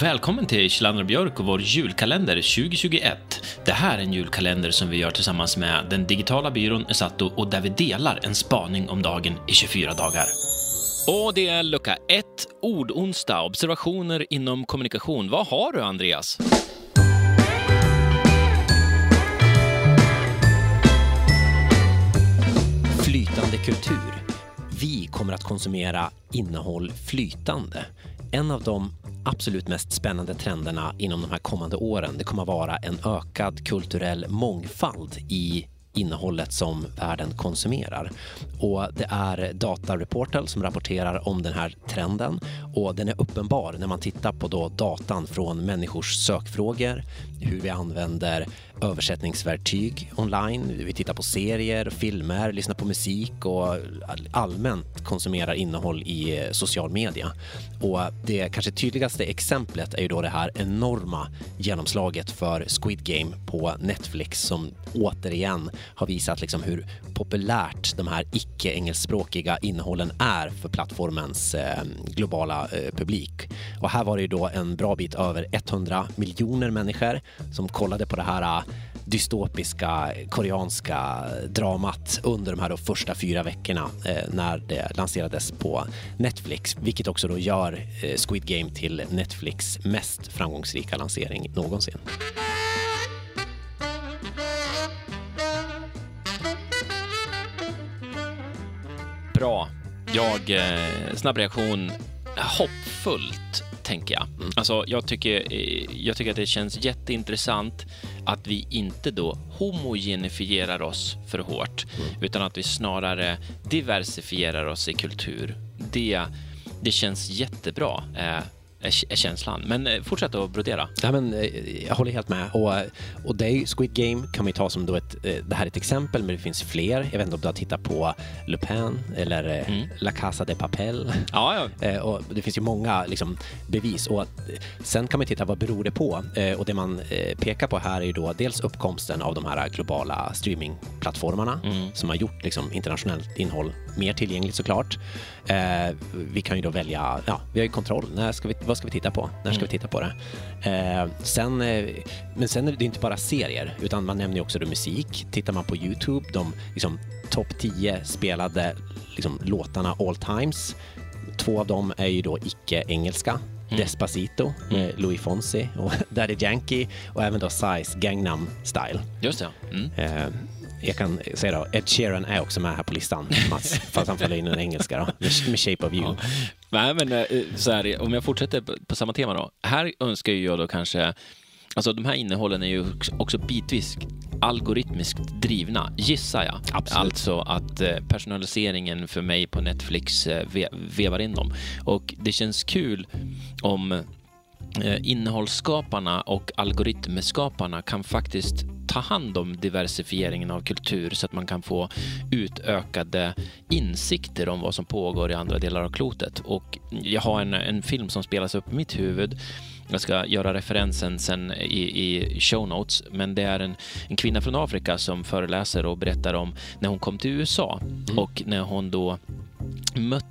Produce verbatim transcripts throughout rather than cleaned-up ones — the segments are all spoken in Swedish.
Välkommen till Kjellander och Björk och vår julkalender tjugohundratjugoett. Det här är en julkalender som vi gör tillsammans med den digitala byrån Esato och där vi delar en spaning om dagen i tjugofyra dagar. Och det är lucka ett, ordonsdag, observationer inom kommunikation. Vad har du, Andreas? Flytande kultur. Vi kommer att konsumera innehåll flytande. En av de absolut mest spännande trenderna inom de här kommande åren, det kommer att vara en ökad kulturell mångfald i innehållet som världen konsumerar. Och det är Data Reportal som rapporterar om den här trenden, och den är uppenbar när man tittar på då datan från människors sökfrågor, hur vi använder översättningsverktyg online, vi tittar på serier, filmer, lyssnar på musik och allmänt konsumerar innehåll i social media. Och det kanske tydligaste exemplet är ju då det här enorma genomslaget för Squid Game på Netflix, som återigen har visat liksom hur populärt de här icke-engelskspråkiga innehållen är för plattformens eh, globala eh, publik. Och här var det ju då en bra bit över hundra miljoner människor som kollade på det här dystopiska koreanska dramat under de här då första fyra veckorna eh, när det lanserades på Netflix, vilket också då gör eh, Squid Game till Netflix mest framgångsrika lansering någonsin. Bra. Jag, eh, snabb reaktion, hoppfullt tänker jag. Mm. Alltså jag tycker, jag tycker att det känns jätteintressant att vi inte då homogenifierar oss för hårt, mm. utan att vi snarare diversifierar oss i kultur. Det, det känns jättebra. Eh, är känslan. Men fortsätt att brodera. Ja, men, jag håller helt med. Och, och det är Squid Game kan vi ta som då ett, det här är ett exempel, men det finns fler. Jag vet inte om du har tittat på Lupin eller mm. La Casa de Papel. Ja, ja. Och det finns ju många liksom, bevis. Och sen kan man titta vad beror det på. Och det man pekar på här är ju då dels uppkomsten av de här globala streamingplattformarna mm. som har gjort liksom, internationellt innehåll mer tillgängligt såklart. Vi kan ju då välja, ja, vi har ju kontroll. När ska vi vad ska vi titta på? När ska mm. vi titta på det? Eh, sen, eh, men sen är det inte bara serier, utan man nämner ju också då musik. Tittar man på YouTube, de liksom, topp tio spelade liksom, låtarna all times. Två av dem är ju då icke-engelska. Mm. Despacito med mm. Louis Fonsi och Daddy Yankee, och även då Psy's Gangnam Style. Just det. Mm. Eh, Jag kan säga då, Ed Sheeran är också med här på listan, Mats, fast han följer in den engelska då, med Shape of You. Ja. Nej, men så här, om jag fortsätter på, på samma tema då. Här önskar jag då kanske, alltså de här innehållen är ju också bitvis algoritmiskt drivna, gissar jag. Absolut. Alltså att personaliseringen för mig på Netflix vevar in dem. Och det känns kul om innehållsskaparna och algoritmskaparna kan faktiskt ta hand om diversifieringen av kultur så att man kan få utökade insikter om vad som pågår i andra delar av klotet. Och jag har en, en film som spelas upp i mitt huvud. Jag ska göra referensen sen i, i show notes, men det är en, en kvinna från Afrika som föreläser och berättar om när hon kom till U S A mm. och när hon då mötte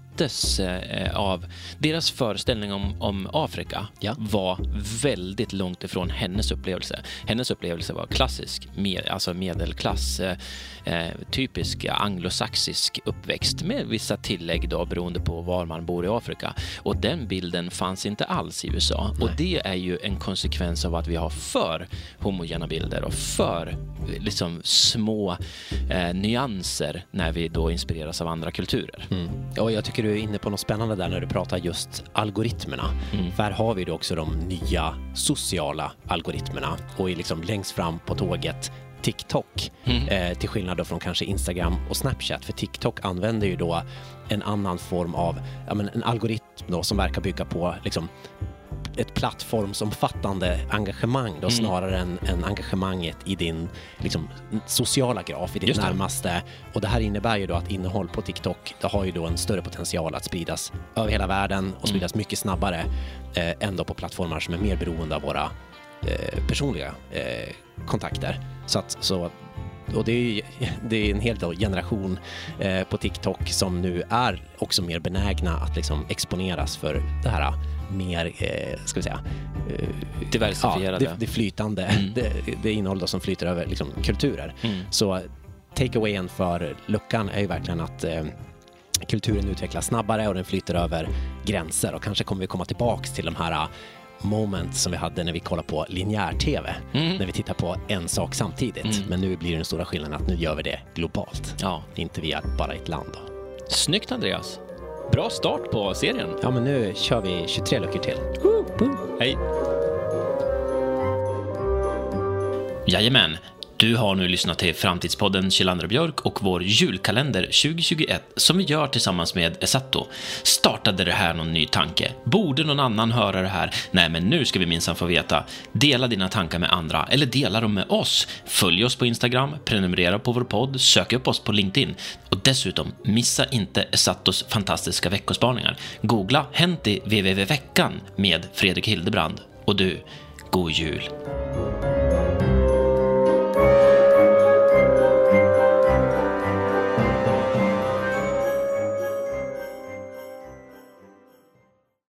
av deras föreställning om, om Afrika ja. var väldigt långt ifrån hennes upplevelse. Hennes upplevelse var klassisk, med, alltså medelklass, eh, typisk anglosaxisk uppväxt med vissa tillägg då beroende på var man bor i Afrika. Och den bilden fanns inte alls i U S A. Nej. Och det är ju en konsekvens av att vi har för homogena bilder och för liksom små eh, nyanser när vi då inspireras av andra kulturer. Mm. Och jag tycker du är inne på något spännande där när du pratar just algoritmerna. Mm. För här har vi då också de nya sociala algoritmerna, och är liksom längst fram på tåget TikTok, mm. eh, till skillnad då från kanske Instagram och Snapchat. För TikTok använder ju då en annan form av, ja, men en algoritm då som verkar bygga på liksom ett plattformsomfattande engagemang då, mm. snarare än, än engagemanget i din liksom, sociala graf, i ditt närmaste. Och det här innebär ju då att innehåll på TikTok, det har ju då en större potential att spridas över hela världen och spridas mm. mycket snabbare eh, än då på plattformar som är mer beroende av våra eh, personliga eh, kontakter. Så att så och det är, det är en hel generation eh, på TikTok som nu är också mer benägna att liksom exponeras för det här mer, eh, ska vi säga, eh, diversifierade. Ja, det, det flytande, mm. det, det innehåll då som flyter över liksom, kulturer. Mm. Så takeawayen för luckan är ju verkligen att eh, kulturen utvecklas snabbare och den flyter över gränser, och kanske kommer vi komma tillbaks till de här moment som vi hade när vi kollade på linjär-tv, mm. när vi tittar på en sak samtidigt. Mm. Men nu blir det den stora skillnaden att nu gör vi det globalt. Ja. Inte via bara ett land då. Snyggt, Andreas. Bra start på serien. Ja, men nu kör vi tjugotre luckor till. Hej. Jajamän. Du har nu lyssnat till Framtidspodden Kjellander och Björk och vår julkalender tjugo tjugoett som vi gör tillsammans med Esato. Startade det här någon ny tanke? Borde någon annan höra det här? Nej, men nu ska vi minsann få veta. Dela dina tankar med andra eller dela dem med oss. Följ oss på Instagram, prenumerera på vår podd, sök upp oss på LinkedIn och dessutom missa inte Esatos fantastiska veckospaningar. Googla Hänt i www-veckan med Fredrik Hildebrand. Och du, god jul!